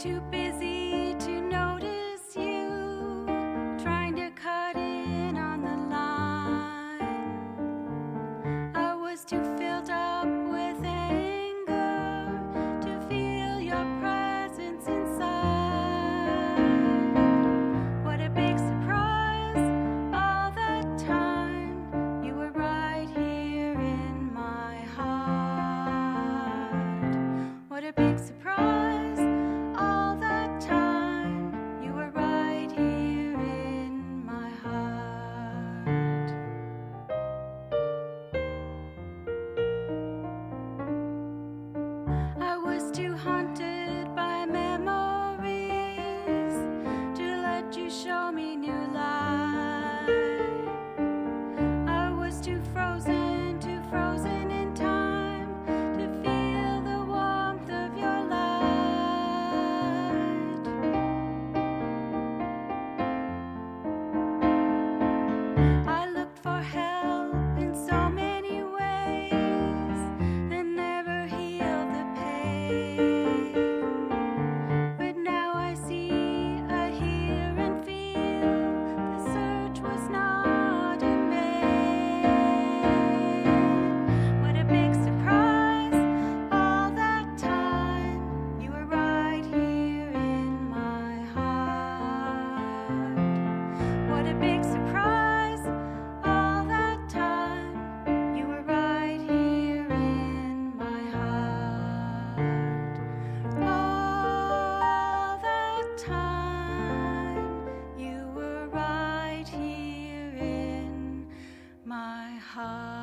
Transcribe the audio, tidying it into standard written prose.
too busy to notice you, trying to cut in on the line. I was too filled up with anger to feel your presence inside. What a big surprise, all that time you were right here in my heart. What a big surprise. I was too haunted by memories to let you show me new light. I was too frozen in time to feel the warmth of your light. I looked for help in so many ways and never healed the pain. But now I see, I hear and feel the search was not in vain. What a big surprise, all that time you were right here in my heart. What a big surprise, all that time you were right here in my heart. All that time you were right here in my heart.